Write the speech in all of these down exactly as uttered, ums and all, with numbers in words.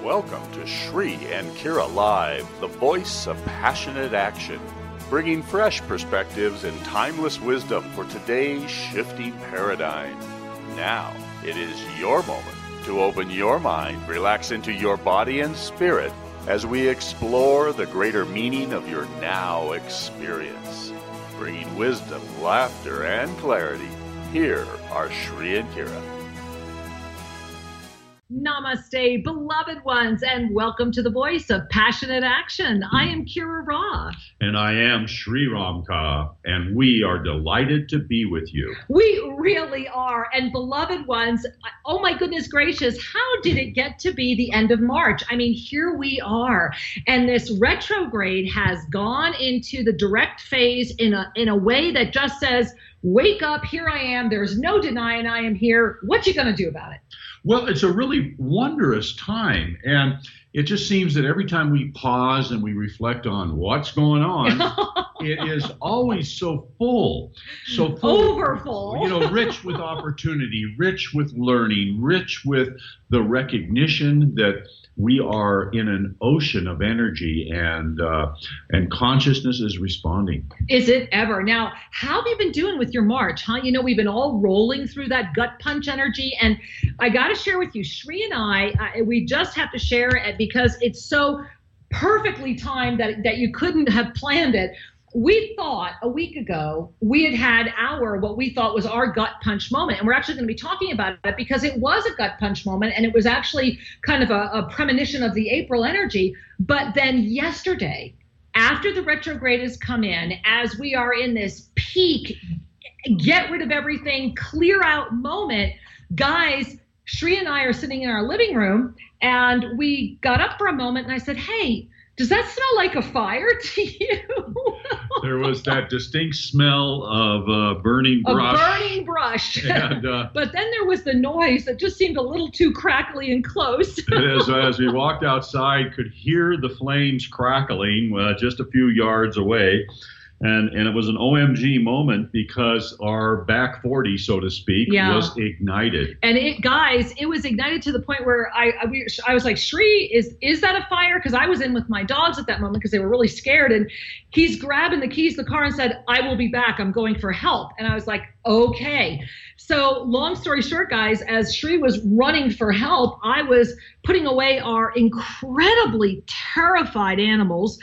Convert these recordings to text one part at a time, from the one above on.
Welcome to Shri and Kira Live, the voice of passionate action, bringing fresh perspectives and timeless wisdom for today's shifting paradigm. Now, it is your moment to open your mind, relax into your body and spirit as we explore the greater meaning of your now experience. Bringing wisdom, laughter, and clarity, here are Shri and Kira. Namaste, beloved ones, and welcome to the voice of passionate action. I am Kira Ra. And I am Shri Ramka, and we are delighted to be with you. We really are. And beloved ones, oh my goodness gracious, how did it get to be the end of March? I mean, here we are. And this retrograde has gone into the direct phase in a, in a way that just says, wake up, here I am. There's no denying I am here. What you going to do about it? Well, it's a really wondrous time, and it just seems that every time we pause and we reflect on what's going on, it is always so full, so full, overfull, you know, rich with opportunity, rich with learning, rich with the recognition that we are in an ocean of energy, and uh, and consciousness is responding. Is it ever? Now, how have you been doing with your March, huh? You know, we've been all rolling through that gut punch energy, and I got to share with you, Shri and I, I, we just have to share it because it's so perfectly timed that, that you couldn't have planned it. We thought a week ago we had had our, what we thought was our gut punch moment. And we're actually going to be talking about it because it was a gut punch moment. And it was actually kind of a, a premonition of the April energy. But then yesterday, after the retrograde has come in, as we are in this peak, get rid of everything, clear out moment, guys, Shri and I are sitting in our living room and we got up for a moment and I said, hey, does that smell like a fire to you? There was that distinct smell of uh, burning brush. A burning brush. And, uh, but then there was the noise that just seemed a little too crackly and close. as, as we walked outside, could hear the flames crackling uh, just a few yards away. And and it was an O M G moment because our back forty, so to speak, yeah. was ignited. And it, guys, it was ignited to the point where I I, we, I was like, Shri, is is that a fire? Because I was in with my dogs at that moment because they were really scared. And he's grabbing the keys to the car and said, I will be back. I'm going for help. And I was like, okay. So long story short, guys, as Shri was running for help, I was putting away our incredibly terrified animals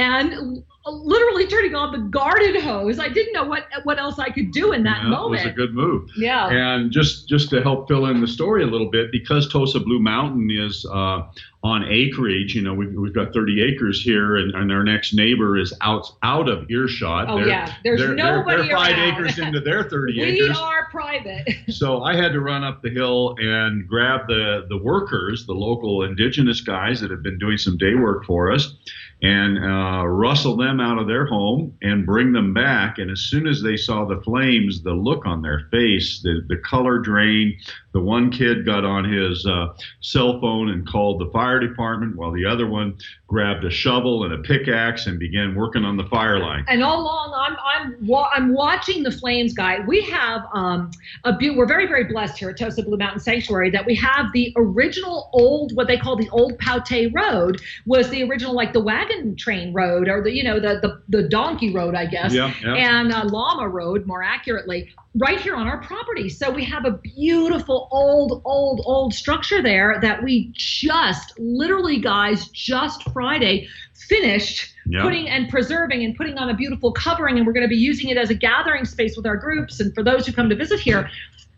and literally turning on the garden hose. I didn't know what what else I could do in that yeah, moment. It was a good move. Yeah. And just just to help fill in the story a little bit, because Tosa Blue Mountain is uh, on acreage, you know, we've, we've got thirty acres here, and, and our next neighbor is out out of earshot. Oh, they're, yeah. There's they're, nobody They're, they're five around. acres into their thirty we acres. We are private. So I had to run up the hill and grab the, the workers, the local indigenous guys that have been doing some day work for us, and uh, rustle them out of their home and bring them back. And as soon as they saw the flames, the look on their face, the, the color drained. The one kid got on his uh, cell phone and called the fire department, while the other one grabbed a shovel and a pickaxe and began working on the fire line. And all along, I'm I'm wa- I'm watching the flames, guy. We have um a be- we're very very blessed here at Tosa Blue Mountain Sanctuary that we have the original old, what they call the old Paute Road, was the original, like the wagon train road, or the you know the the, the donkey road, I guess, yeah, yeah. and uh, llama road, more accurately, right here on our property. So we have a beautiful old, old, old structure there that we just literally, guys, just Friday finished yeah. putting and preserving and putting on a beautiful covering. And we're going to be using it as a gathering space with our groups. And for those who come to visit here,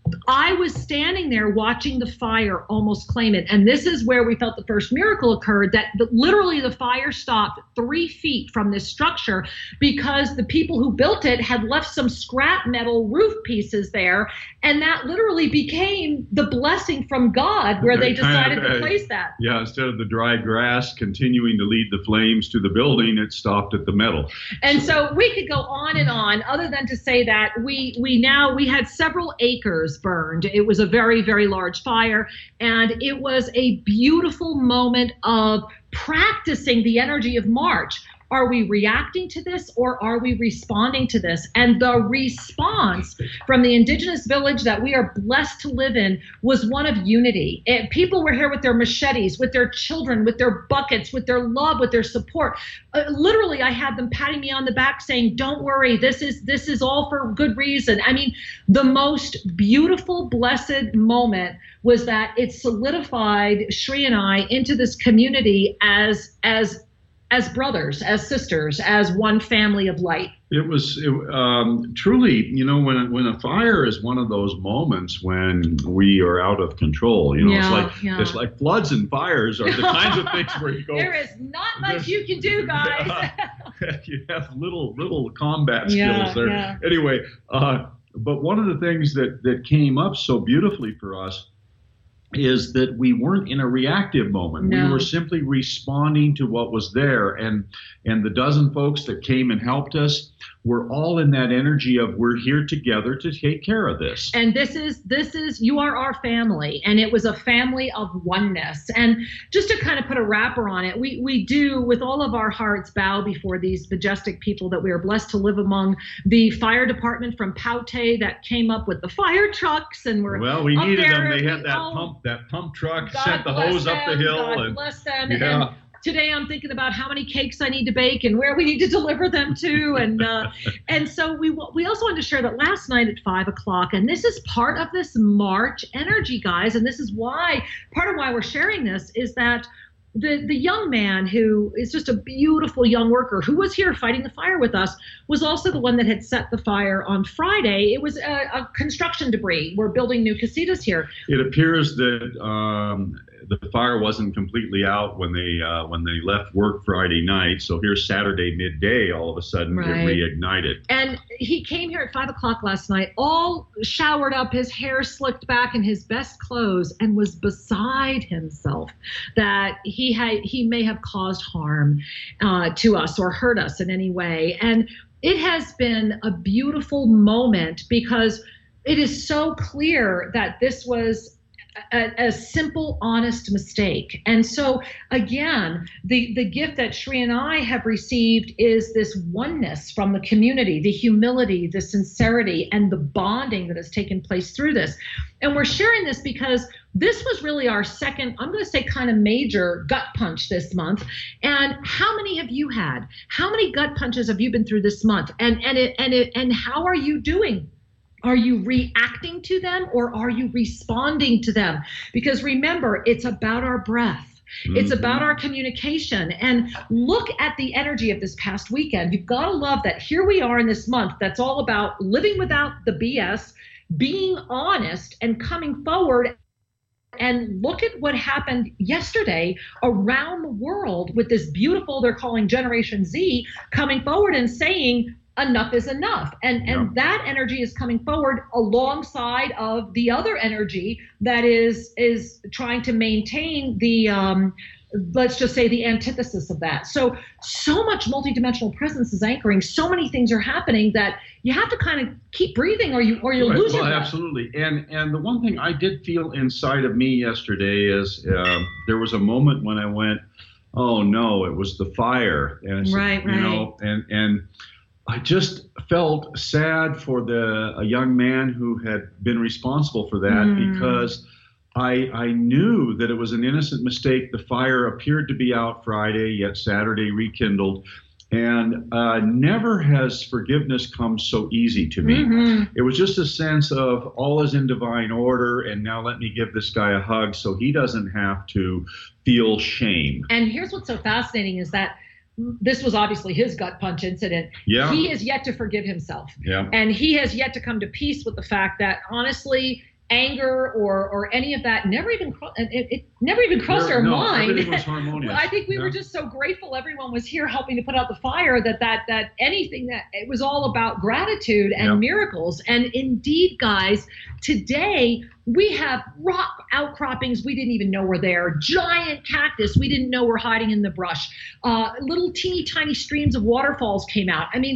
I was standing there watching the fire almost claim it. And this is where we felt the first miracle occurred, that the, literally the fire stopped three feet from this structure because the people who built it had left some scrap metal roof pieces there. And that literally became the blessing from God where they decided kind of, to place that. Yeah, instead of the dry grass continuing to lead the flames to the building, it stopped at the metal. And so we could go on and on, other than to say that we we now, we had several acres burned. It was a very, very large fire, and it was a beautiful moment of practicing the energy of March. Are we reacting to this or are we responding to this? And the response from the indigenous village that we are blessed to live in was one of unity. It, people were here with their machetes, with their children, with their buckets, with their love, with their support. Uh, literally, I had them patting me on the back saying, don't worry, this is this is all for good reason. I mean, the most beautiful, blessed moment was that it solidified Shri and I into this community as as as brothers, as sisters, as one family of light. It was it, um, truly, you know, when when a fire is one of those moments when we are out of control. You know, Yeah, it's like yeah. it's like floods and fires are the kinds of things where you go. There is not much you can do, guys. You have little little combat skills Yeah, there. yeah. Anyway, uh, but one of the things that that came up so beautifully for us is that we weren't in a reactive moment. No. We were simply responding to what was there. And and the dozen folks that came and helped us were all in that energy of we're here together to take care of this. And this is, this is, you are our family. And it was a family of oneness. And just to kind of put a wrapper on it, we, we do with all of our hearts bow before these majestic people that we are blessed to live among. The fire department from Paute that came up with the fire trucks and were Well, we up needed there. them. They had We that all- pump, that pump truck God sent the bless hose up the them, hill. God and bless them. Yeah. And today I'm thinking about how many cakes I need to bake and where we need to deliver them to. And uh, and so we we also wanted to share that last night at five o'clock, and this is part of this March energy, guys. And this is why, part of why we're sharing this is that the the young man who is just a beautiful young worker who was here fighting the fire with us was also the one that had set the fire on Friday. It was a, a construction debris. We're building new casitas here. It appears that um, the fire wasn't completely out when they uh, when they left work Friday night. So here's Saturday midday, all of a sudden Right. it reignited. And he came here at five o'clock last night, all showered up, his hair slicked back in his best clothes, and was beside himself that he had he may have caused harm uh, to us or hurt us in any way. And it has been a beautiful moment because it is so clear that this was A, a simple, honest mistake. And so, again, the, the gift that Shri and I have received is this oneness from the community, the humility, the sincerity, and the bonding that has taken place through this. And we're sharing this because this was really our second, I'm going to say kind of major gut punch this month. And how many have you had? How many gut punches have you been through this month? And, and, it, and, it, and how are you doing? Are you reacting to them or are you responding to them? Because remember, it's about our breath. It's Mm-hmm. about our communication. And look at the energy of this past weekend. You've got to love that here we are in this month that's all about living without the B S, being honest and coming forward. And look at what happened yesterday around the world with this beautiful, they're calling Generation Z, coming forward and saying, enough is enough. And and Yeah. that energy is coming forward alongside of the other energy that is is trying to maintain the um let's just say the antithesis of that. So so much multidimensional presence is anchoring, so many things are happening that you have to kind of keep breathing or you or you Right. lose Well, your breath. absolutely. And and the one thing I did feel inside of me yesterday is uh, there was a moment when I went, oh no, it was the fire. And I said, Right, you know, and and I just felt sad for the a young man who had been responsible for that Mm. because I I knew that it was an innocent mistake. The fire appeared to be out Friday, yet Saturday rekindled. And uh, never has forgiveness come so easy to me. Mhm. It was just a sense of all is in divine order, and now let me give this guy a hug so he doesn't have to feel shame. And here's what's so fascinating is that this was obviously his gut punch incident. Yeah. He is yet to forgive himself. Yeah. And he has yet to come to peace with the fact that honestly, anger or or any of that never even cro- it, it never even crossed There- our no, mind. everything was harmonious. I think we Yeah. were just so grateful everyone was here helping to put out the fire that that that anything that it was all about gratitude and Yeah. miracles. And indeed, guys, today we have rock outcroppings we didn't even know were there, giant cactus we didn't know were hiding in the brush, uh, little teeny tiny streams of waterfalls came out. I mean,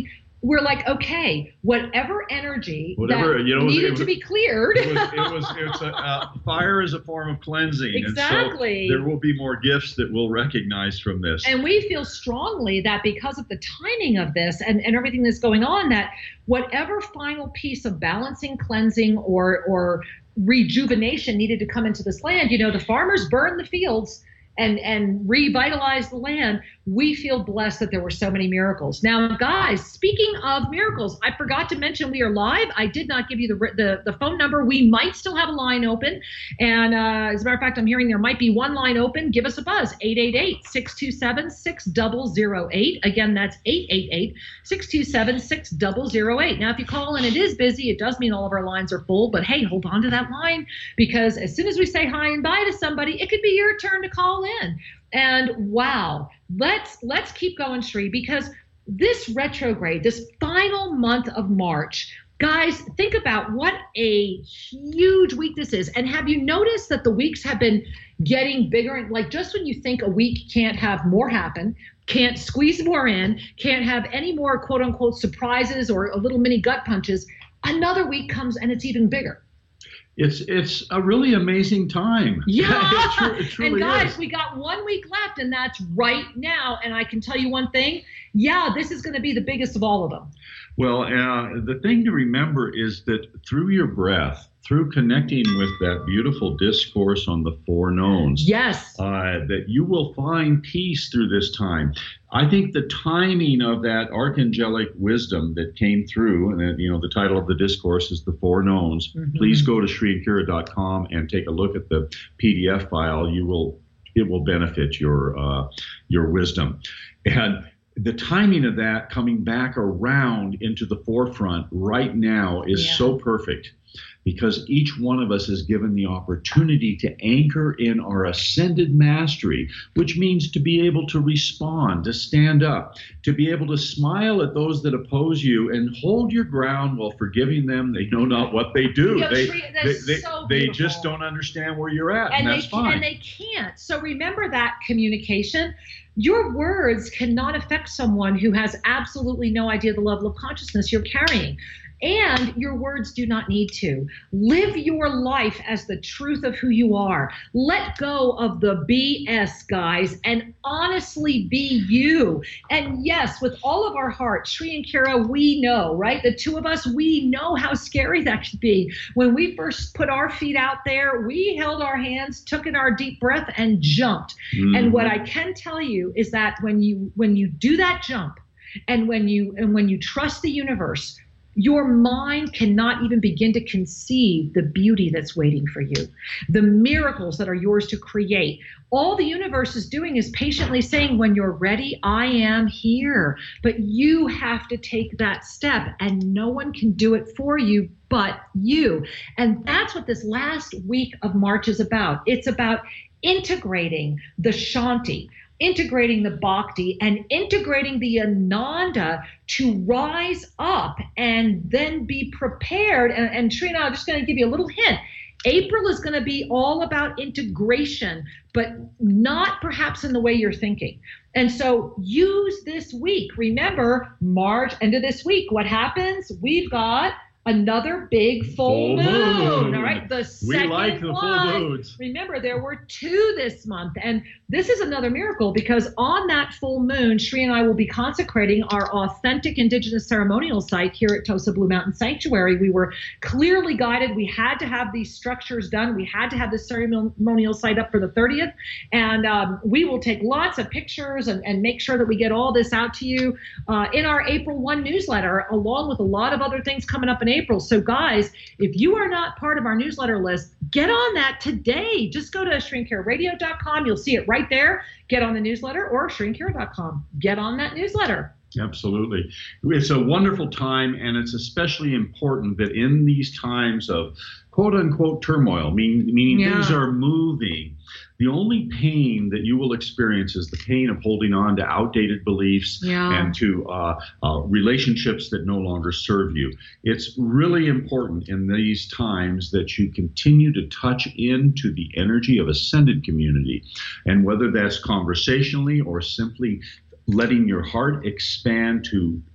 we're like, okay, whatever energy Whatever, that you know, needed it was, to be cleared. It was, it was it's a, uh, fire is a form of cleansing. Exactly. And so there will be more gifts that we'll recognize from this. And we feel strongly that because of the timing of this and, and everything that's going on, that whatever final piece of balancing, cleansing, or or rejuvenation needed to come into this land, you know, the farmers burned the fields and and revitalize the land. We feel blessed that there were so many miracles. Now, guys, speaking of miracles, I forgot to mention we are live. I did not give you the the, the phone number. We might still have a line open. And uh, as a matter of fact, I'm hearing there might be one line open. Give us a buzz, eight eight eight, six two seven, six zero zero eight. Again, that's eight eight eight, six two seven, six zero zero eight. Now, if you call and it is busy, it does mean all of our lines are full. But hey, hold on to that line, because as soon as we say hi and bye to somebody, it could be your turn to call in. And wow, let's let's keep going, Sri, because this retrograde, this final month of March, guys, think about what a huge week this is. And have you noticed that the weeks have been getting bigger? And like, just when you think a week can't have more happen, can't squeeze more in, can't have any more quote unquote surprises or a little mini gut punches, another week comes and it's even bigger. It's it's a really amazing time. Yeah. it, tru- it truly and guys, is. we got one week left, and that's right now. And I can tell you one thing. Yeah, this is going to be the biggest of all of them. Well, uh, the thing to remember is that through your breath, through connecting with that beautiful discourse on the four knowns, yes, uh, that you will find peace through this time. I think the timing of that archangelic wisdom that came through, and that, you know, the title of the discourse is The Four Knowns. Mm-hmm. Please go to Sri and Kira dot com and take a look at the P D F file. You will, it will benefit your uh, your wisdom. And the timing of that coming back around into the forefront right now is yeah. so perfect, because each one of us is given the opportunity to anchor in our ascended mastery, which means to be able to respond, to stand up, to be able to smile at those that oppose you and hold your ground while forgiving them. They know not what they do. Yeah, they Sri, they, they, so they just don't understand where you're at, and, and that's they, fine. And they can't. So remember that communication. Your words cannot affect someone who has absolutely no idea the level of consciousness you're carrying. And your words do not need to. Live your life as the truth of who you are. Let go of the B S, guys, and honestly be you. And yes, with all of our heart, Sri and Kira, we know, right? The two of us, we know how scary that could be. When we first put our feet out there, we held our hands, took in our deep breath, and jumped. Mm-hmm. And what I can tell you is that when you when you do that jump, and when you and when you trust the universe, your mind cannot even begin to conceive the beauty that's waiting for you, the miracles that are yours to create. All the universe is doing is patiently saying, when you're ready, I am here. But you have to take that step, and no one can do it for you but you. And that's what this last week of March is about. It's about integrating the Shanti, integrating the Bhakti, and integrating the Ananda to rise up and then be prepared. And, and Trina, I'm just going to give you a little hint. April is going to be all about integration, but not perhaps in the way you're thinking. And so use this week. Remember, March, end of this week, what happens? We've got another big full, full moon. moon. All right, the second we like the one. Full moons. Remember, there were two this month, and this is another miracle, because on that full moon, Sri and I will be consecrating our authentic indigenous ceremonial site here at Tosa Blue Mountain Sanctuary. We were clearly guided. We had to have these structures done. We had to have this ceremonial site up for the thirtieth, and um, we will take lots of pictures and, and make sure that we get all this out to you uh, in our April first newsletter, along with a lot of other things coming up in April. So guys, if you are not part of our newsletter list, get on that today. Just go to Sri and Kira Radio dot com. You'll see it right there. Get on the newsletter, or Sri and Kira dot com. Get on that newsletter. Absolutely. It's a wonderful time, and it's especially important that in these times of quote unquote turmoil, meaning, meaning yeah. things are moving, the only pain that you will experience is the pain of holding on to outdated beliefs yeah. and to uh, uh, relationships that no longer serve you. It's really important in these times that you continue to touch into the energy of ascended community, and whether that's conversationally or simply letting your heart expand to to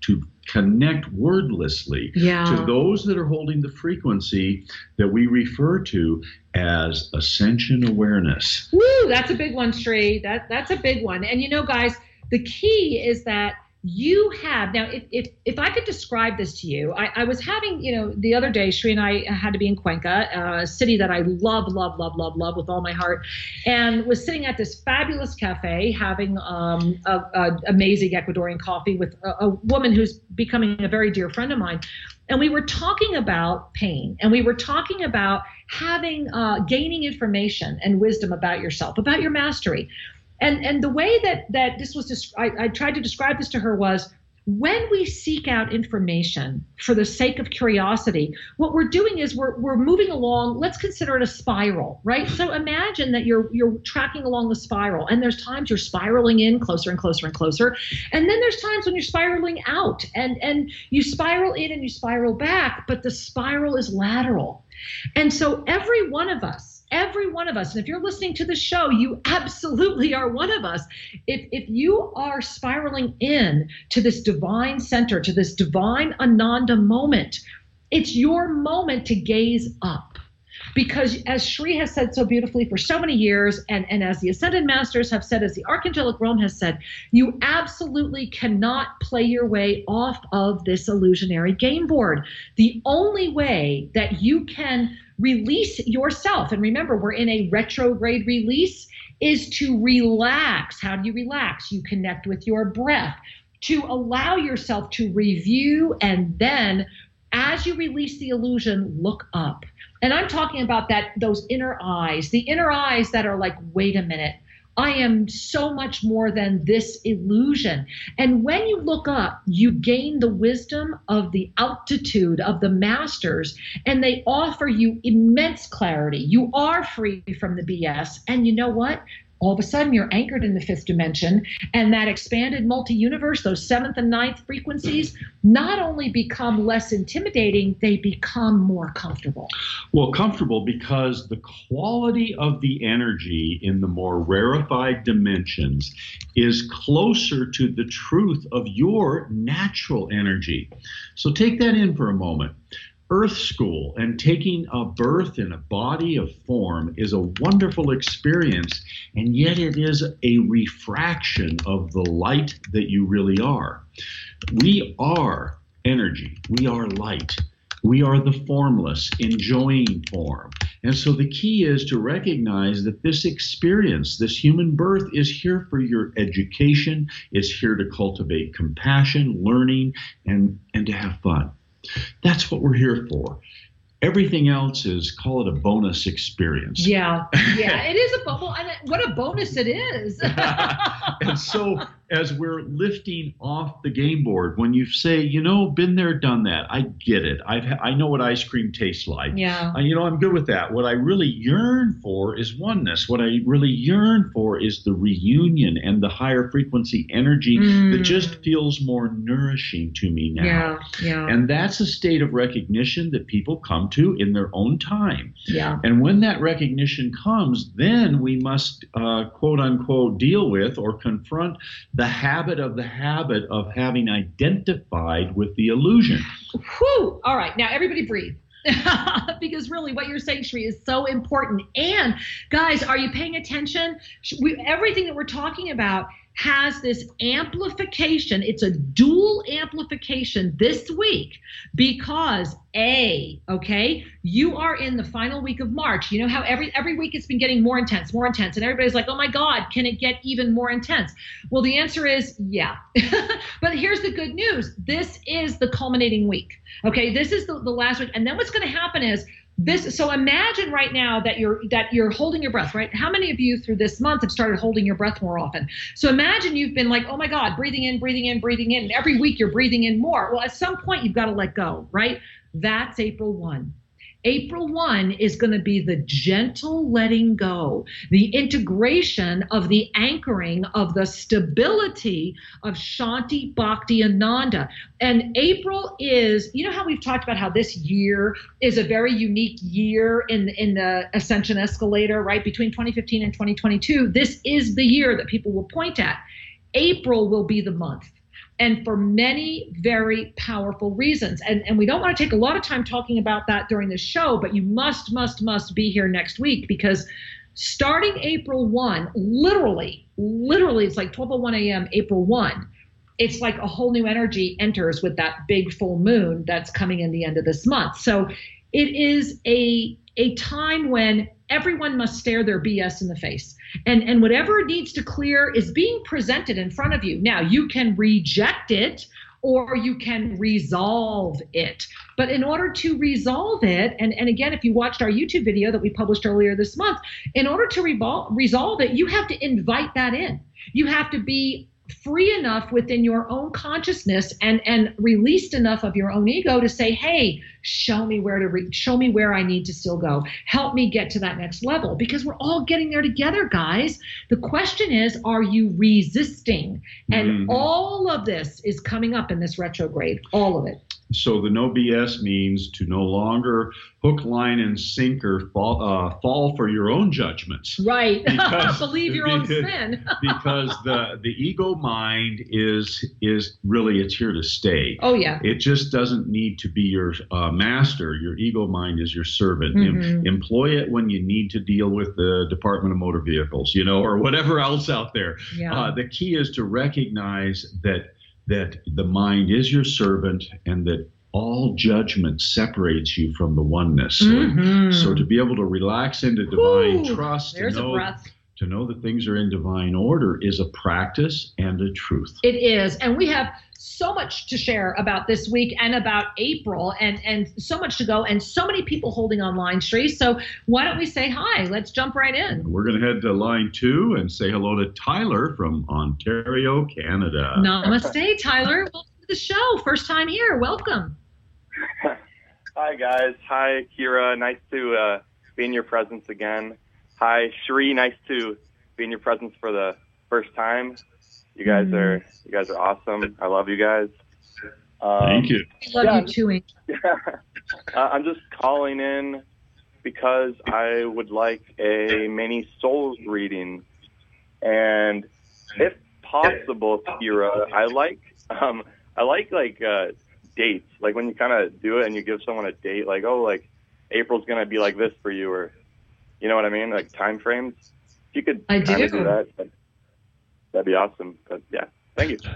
connect wordlessly yeah. to those that are holding the frequency that we refer to as ascension awareness. Woo, that's a big one, Sri. That, that's a big one. And you know, guys, the key is that you have, now, if, if, if I could describe this to you, I, I was having, you know, the other day, Sri and I had to be in Cuenca, a city that I love, love, love, love, love with all my heart, and was sitting at this fabulous cafe having um, a, a amazing Ecuadorian coffee with a, a woman who's becoming a very dear friend of mine. And we were talking about pain, and we were talking about having, uh, gaining information and wisdom about yourself, about your mastery. And and the way that, that this was, I, I tried to describe this to her was, when we seek out information for the sake of curiosity, what we're doing is we're we're moving along. Let's consider it a spiral, right? So imagine that you're you're tracking along the spiral, and there's times you're spiraling in closer and closer and closer, and then there's times when you're spiraling out, and and you spiral in and you spiral back, but the spiral is lateral. And so every one of us, every one of us, and if you're listening to the show, you absolutely are one of us. If if you are spiraling in to this divine center, to this divine Ananda moment, it's your moment to gaze up. Because as Sri has said so beautifully for so many years, and, and as the Ascended Masters have said, as the Archangelic Realm has said, you absolutely cannot play your way off of this illusionary game board. The only way that you can release yourself, and remember, we're in a retrograde release, is to relax. How do you relax? You connect with your breath, to allow yourself to review, and then as you release the illusion, look up. And I'm talking about that, those inner eyes, the inner eyes that are like, wait a minute, I am so much more than this illusion. And when you look up, you gain the wisdom of the altitude of the masters, and they offer you immense clarity. You are free from the B S. And you know what? All of a sudden, you're anchored in the fifth dimension, and that expanded multi-universe, those seventh and ninth frequencies, not only become less intimidating, they become more comfortable. Well, comfortable because the quality of the energy in the more rarefied dimensions is closer to the truth of your natural energy. So take that in for a moment. Earth School and taking a birth in a body of form is a wonderful experience, and yet it is a refraction of the light that you really are. We are energy. We are light. We are the formless, enjoying form. And so the key is to recognize that this experience, this human birth, is here for your education, is here to cultivate compassion, learning, and, and to have fun. That's what we're here for. Everything else is, call it a bonus experience. Yeah, yeah, it is a bubble, and what a bonus it is. And so as we're lifting off the game board, when you say, you know, been there, done that, I get it. I've ha- I know what ice cream tastes like. Yeah. Uh, you know, I'm good with that. What I really yearn for is oneness. What I really yearn for is the reunion and the higher frequency energy mm. that just feels more nourishing to me now. Yeah, yeah. And that's a state of recognition that people come to in their own time. Yeah. And when that recognition comes, then we must, uh, quote unquote, deal with or confront the habit of the habit of having identified with the illusion. Whew. All right. Now, everybody breathe. Because really what you're saying, Sri, is so important. And guys, are you paying attention? We, everything that we're talking about has this amplification. It's a dual amplification this week because A, okay, you are in the final week of March. You know how every every week it's been getting more intense, more intense. And everybody's like, oh my God, can it get even more intense? Well, the answer is yeah. But here's the good news. This is the culminating week. Okay, this is the, the last week. And then what's going to happen is this. So imagine right now that you're that you're holding your breath, right? How many of you through this month have started holding your breath more often? So imagine you've been like, oh my God, breathing in, breathing in, breathing in. And every week you're breathing in more. Well, at some point you've got to let go, right? That's April first. April first is going to be the gentle letting go, the integration of the anchoring of the stability of Shanti Bhakti Ananda. And April is, you know how we've talked about how this year is a very unique year in, in the ascension escalator, right? Between twenty fifteen and twenty twenty-two, this is the year that people will point at. April will be the month. and for many very powerful reasons. And, and we don't want to take a lot of time talking about that during the show, but you must, must, must be here next week, because starting April first, literally, literally, it's like twelve oh one a.m. April first, it's like a whole new energy enters with that big full moon that's coming in the end of this month. So it is a a time when everyone must stare their B S in the face. And, and whatever needs to clear is being presented in front of you. Now, you can reject it or you can resolve it. But in order to resolve it, and, and again, if you watched our YouTube video that we published earlier this month, in order to revol- resolve it, you have to invite that in. You have to be free enough within your own consciousness and and released enough of your own ego to say, hey, show me where to re- show me where I need to still go. Help me get to that next level, because we're all getting there together, guys. The question is, are you resisting? And mm-hmm. all of this is coming up in this retrograde, all of it. So the no B S means to no longer hook, line, and sinker fall, uh, fall for your own judgments. Right. Because, Believe your because, own sin. because the the ego mind is is really, it's here to stay. Oh, yeah. It just doesn't need to be your uh, master. Your ego mind is your servant. Mm-hmm. Em- employ it when you need to deal with the Department of Motor Vehicles, you know, or whatever else out there. Yeah. Uh, the key is to recognize that that the mind is your servant and that all judgment separates you from the oneness. So, mm-hmm. so to be able to relax into divine Ooh, trust, to there's a know, breath. to know that things are in divine order is a practice and a truth. It is. And we have so much to share about this week and about April, and, and so much to go, and so many people holding online, Sri. So why don't we say hi? Let's jump right in. We're going to head to line two and say hello to Tyler from Ontario, Canada. Namaste, Tyler. Welcome to the show. First time here. Welcome. Hi, guys. Hi, Kira. Nice to uh, be in your presence again. Hi, Sri. Nice to be in your presence for the first time. You guys mm. are you guys are awesome. I love you guys. Um, Thank you. We love yeah, you too, Angel. uh, I'm just calling in because I would like a mini soul reading, and if possible, Kira, I like um, I like like uh, dates. Like when you kind of do it and you give someone a date, like, oh, like April's gonna be like this for you, or you know what I mean, like time frames. If you could I kind do. of do that, that'd, that'd be awesome. But yeah, thank you.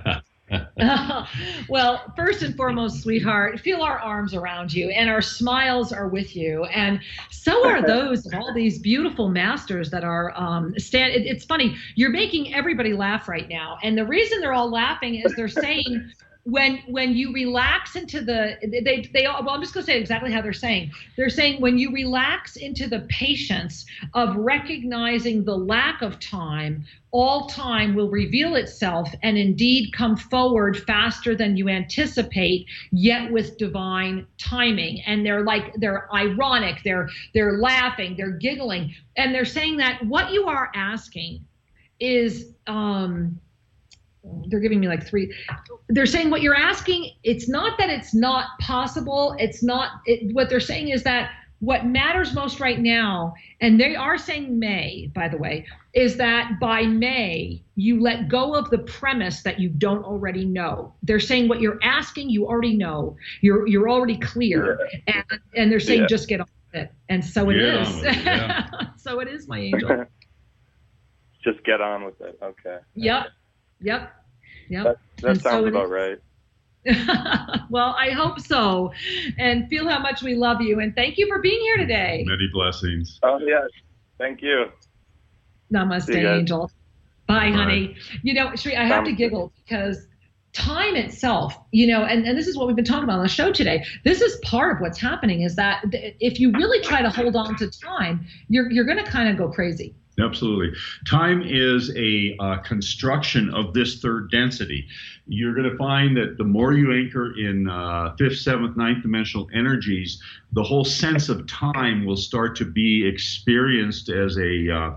Well, first and foremost, sweetheart, feel our arms around you, and our smiles are with you, and so are those of all these beautiful masters that are um, stand. It, it's funny, you're making everybody laugh right now, and the reason they're all laughing is they're saying, when when you relax into the they they all, well, I'm just going to say exactly how they're saying. They're saying when you relax into the patience of recognizing the lack of time, all time will reveal itself and indeed come forward faster than you anticipate, yet with divine timing. And they're like, they're ironic, they're they're laughing, they're giggling, and they're saying that what you are asking is um they're giving me like three. They're saying what you're asking, it's not that it's not possible. It's not, it, what they're saying is that what matters most right now, and they are saying May, by the way, is that by May, you let go of the premise that you don't already know. They're saying what you're asking, you already know. You're you're already clear. Yeah. And, and they're saying, yeah, just get on with it. And so it yeah, is. It, yeah. So it is, my angel. Just get on with it. Okay. Yep. Yep. Yep. That, that and sounds so about right. Well, I hope so. And feel how much we love you. And thank you for being here today. Many blessings. Oh, yes. Thank you. Namaste, you Angel. Bye, Bye. Honey. You know, Sri, I have Namaste. to giggle because time itself, you know, and, and this is what we've been talking about on the show today. This is part of what's happening, is that if you really try to hold on to time, you're you're going to kind of go crazy. Absolutely. Time is a uh, construction of this third density. You're going to find that the more you anchor in uh, fifth, seventh, ninth dimensional energies, the whole sense of time will start to be experienced as a uh,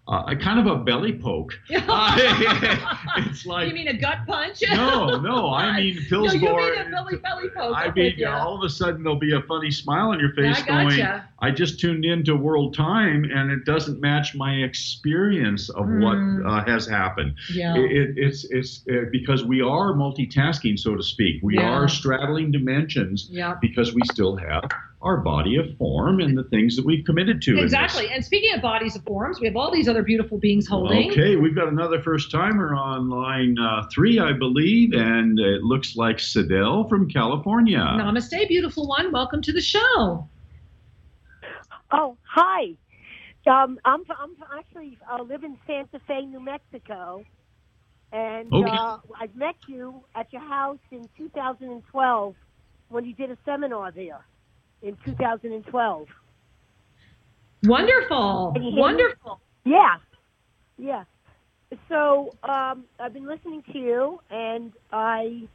uh, kind of a belly poke. Uh, it's like, you mean a gut punch? no, no, I mean Pillsbury. No, you mean a belly belly poke. I mean, all of a sudden there'll be a funny smile on your face I gotcha. going, I just tuned into World Time and it doesn't match my experience of Mm. what uh, has happened. Yeah. It, it, it's it's uh, because we are multitasking, so to speak. We Yeah. are straddling dimensions Yeah. because we still have our body of form and the things that we've committed to. Exactly. In this. And speaking of bodies of forms, we have all these other beautiful beings holding. Okay, we've got another first timer on line uh, three, I believe, and it looks like Sidel from California. Namaste, beautiful one. Welcome to the show. Oh, hi. Um, I'm I'm actually uh, live in Santa Fe, New Mexico, and Okay. uh, I met you at your house in two thousand twelve when you did a seminar there in two thousand twelve. Wonderful. Can you hear me? Wonderful. Yeah, yeah. So um, I've been listening to you, and I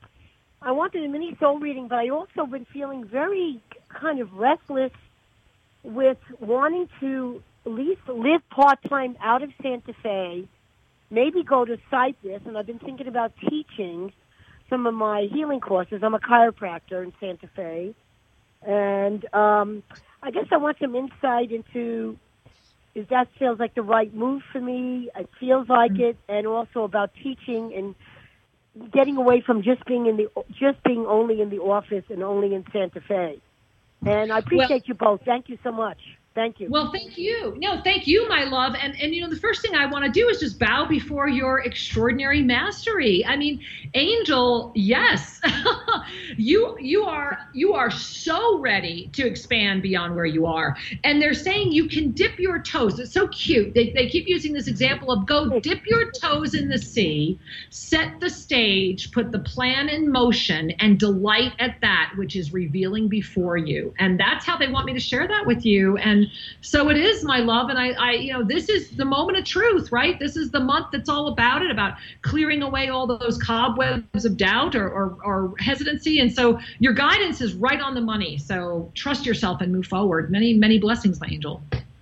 I wanted a mini soul reading, but I also been feeling very kind of restless with wanting to at least live part-time out of Santa Fe, maybe go to Cyprus, and I've been thinking about teaching some of my healing courses. I'm a chiropractor in Santa Fe, and um, I guess I want some insight into if that feels like the right move for me. It feels like it, and also about teaching and getting away from just being in the just being only in the office and only in Santa Fe. And I appreciate Well, you both. Thank you so much. Thank you. Well, thank you. No, thank you, my love. And and you know, the first thing I want to do is just bow before your extraordinary mastery. I mean, Angel, yes, you you are you are so ready to expand beyond where you are. And they're saying you can dip your toes. It's so cute. They they keep using this example of go dip your toes in the sea, set the stage, put the plan in motion, and delight at that which is revealing before you. And that's how they want me to share that with you. And so it is, my love. And I, I, you know, this is the moment of truth, right? This is the month that's all about it, about clearing away all those cobwebs of doubt or, or, or hesitancy. And so your guidance is right on the money. So trust yourself and move forward. Many, many blessings, my angel.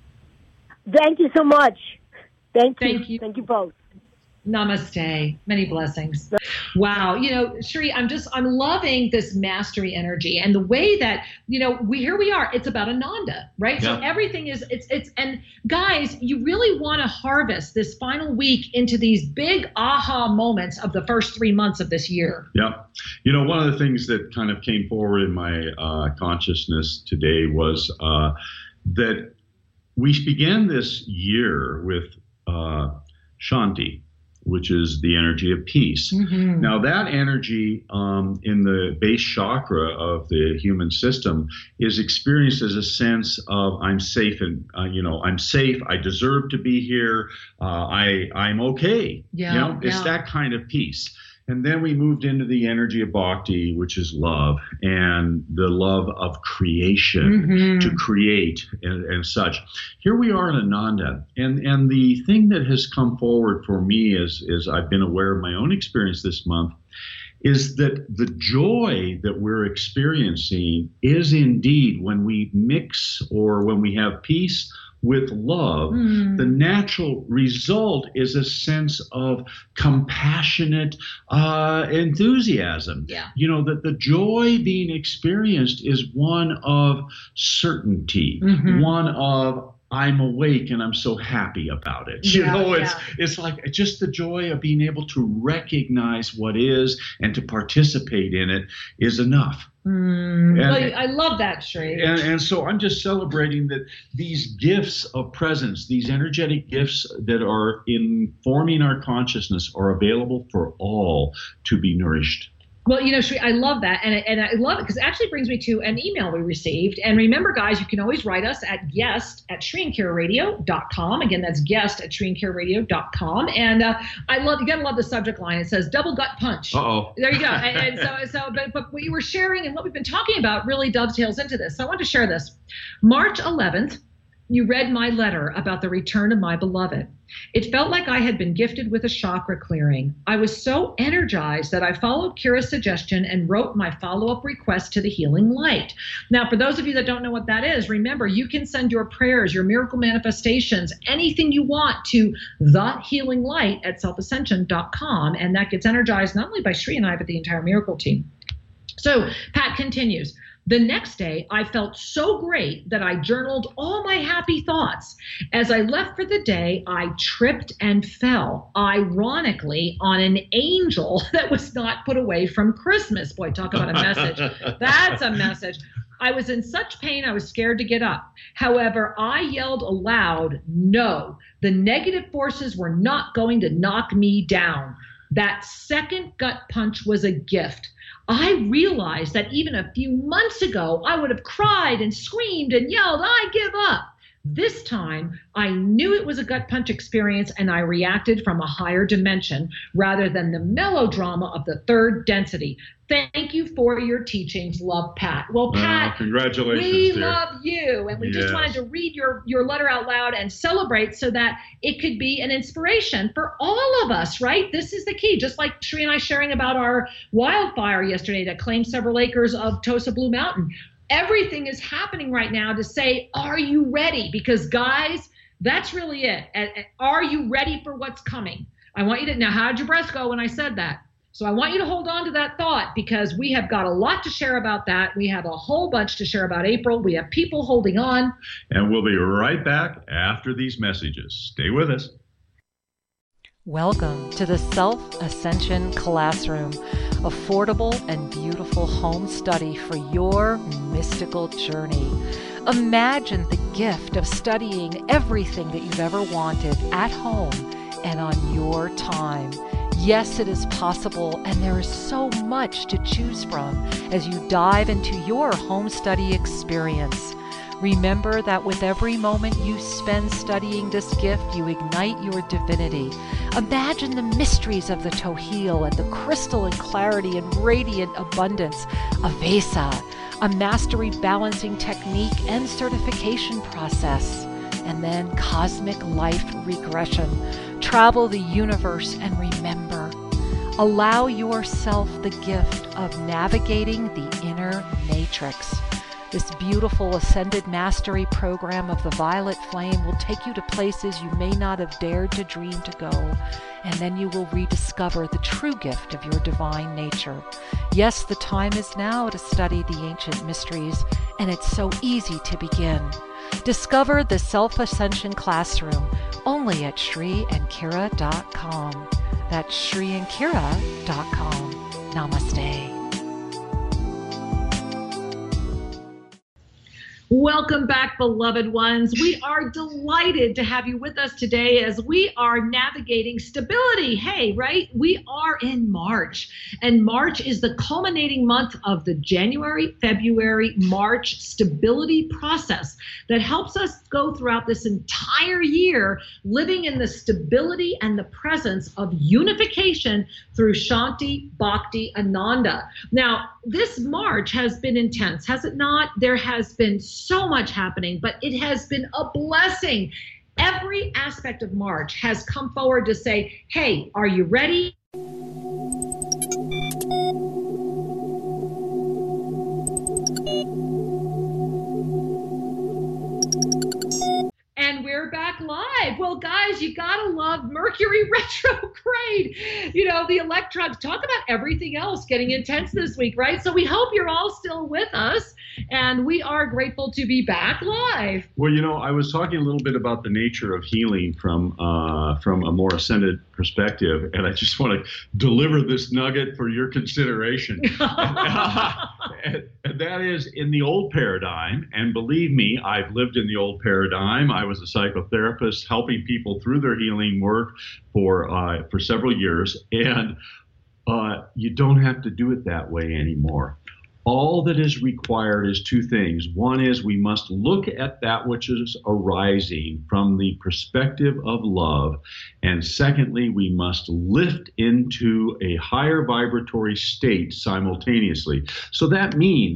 Thank you so much. Thank you. Thank you. Thank you both. Namaste. Many blessings. Wow. You know, Shri, I'm just, I'm loving this mastery energy and the way that, you know, we, here we are, it's about Ananda, right? Yeah. So everything is, it's, it's, and guys, you really want to harvest this final week into these big aha moments of the first three months of this year. Yeah. You know, one of the things that kind of came forward in my uh, consciousness today was uh, that we began this year with uh, Shanti, which is the energy of peace. Mm-hmm. Now, that energy um, in the base chakra of the human system is experienced as a sense of I'm safe and, uh, you know, I'm safe, I deserve to be here, uh, I, I'm okay. Yeah, you know, it's yeah. that kind of peace. And then we moved into the energy of bhakti, which is love, and the love of creation, Mm-hmm. to create and, and such. Here we are in Ananda, and, and the thing that has come forward for me as, as I've been aware of my own experience this month is that the joy that we're experiencing is indeed when we mix or when we have peace with love, Mm. the natural result is a sense of compassionate uh, enthusiasm. Yeah. You know, that the joy being experienced is one of certainty, Mhm. one of I'm awake and I'm so happy about it. You Yeah, know, it's yeah. it's like just the joy of being able to recognize what is and to participate in it is enough. Mm. And- Well, I love that, Shri. And, and so I'm just celebrating that these gifts of presence, these energetic gifts that are informing our consciousness are available for all to be nourished. Well, you know, Shri, I love that. And, and I love it because it actually brings me to an email we received. And remember, guys, you can always write us at guest at Shri and Kira Radio dot com. Again, that's guest at Shri and Kira Radio dot com. And uh, I love, you got to love the subject line. It says double gut punch. Uh-oh. There you go. And, and so, so, but, but what you were sharing and what we've been talking about really dovetails into this. So I want to share this. March eleventh You read my letter about the return of my beloved. It felt like I had been gifted with a chakra clearing. I was so energized that I followed Kira's suggestion and wrote my follow-up request to the Healing Light. Now, for those of you that don't know what that is, remember, you can send your prayers, your miracle manifestations, anything you want to the Healing Light at self ascension dot com, and that gets energized not only by Sri and I, but the entire miracle team. So Pat continues. The next day, I felt so great that I journaled all my happy thoughts. As I left for the day, I tripped and fell, ironically, on an angel that was not put away from Christmas. Boy, talk about a message. That's a message. I was in such pain, I was scared to get up. However, I yelled aloud, no, the negative forces were not going to knock me down. That second gut punch was a gift. I realized that even a few months ago, I would have cried and screamed and yelled, I give up. This time, I knew it was a gut punch experience, and I reacted from a higher dimension rather than the melodrama of the third density. Thank you for your teachings. Love, Pat. Well, Pat, uh, congratulations, we dear. love you, and we yes. just wanted to read your, your letter out loud and celebrate so that it could be an inspiration for all of us, right? This is the key. Just like Sri and I sharing about our wildfire yesterday that claimed several acres of Tosa Blue Mountain. Everything is happening right now to say, are you ready? Because guys, that's really it. Are you ready for what's coming? I want you to, now how'd your breath go when I said that? So I want you to hold on to that thought because we have got a lot to share about that. We have a whole bunch to share about April. We have people holding on. And we'll be right back after these messages. Stay with us. Welcome to the Self Ascension Classroom, affordable and beautiful home study for your mystical journey. Imagine the gift of studying everything that you've ever wanted at home and on your time. Yes, it is possible, and there is so much to choose from as you dive into your home study experience. Remember that with every moment you spend studying this gift, you ignite your divinity. Imagine the mysteries of the Tohil and the crystalline clarity and radiant abundance of Vesa, a mastery balancing technique and certification process, and then cosmic life regression. Travel the universe and remember. Allow yourself the gift of navigating the inner matrix. This beautiful Ascended Mastery program of the Violet Flame will take you to places you may not have dared to dream to go, and then you will rediscover the true gift of your divine nature. Yes, the time is now to study the ancient mysteries, and it's so easy to begin. Discover the Self-Ascension Classroom only at Sri and Kira dot com. That's Sri and Kira dot com. Namaste. Welcome back, beloved ones. We are delighted to have you with us today as we are navigating stability. Hey, right? We are in March, and March is the culminating month of the January, February, March stability process that helps us go throughout this entire year living in the stability and the presence of unification through Shanti, Bhakti, Ananda. Now, this March has been intense, has it not? There has been so much happening, but it has been a blessing. Every aspect of March has come forward to say, hey, are you ready? And we're back live. Well, guys, you gotta love Mercury retrograde. You know, the electrons, talk about everything else getting intense this week, right? So we hope you're all still with us, and we are grateful to be back live. Well, you know, I was talking a little bit about the nature of healing from uh, from a more ascended perspective, and I just want to deliver this nugget for your consideration. and, and that is, in the old paradigm, and believe me, I've lived in the old paradigm. I was a psychotherapist helping people through their healing work for uh, for several years, and uh, you don't have to do it that way anymore. All that is required is two things. One is we must look at that which is arising from the perspective of love. And secondly, we must lift into a higher vibratory state simultaneously. So that means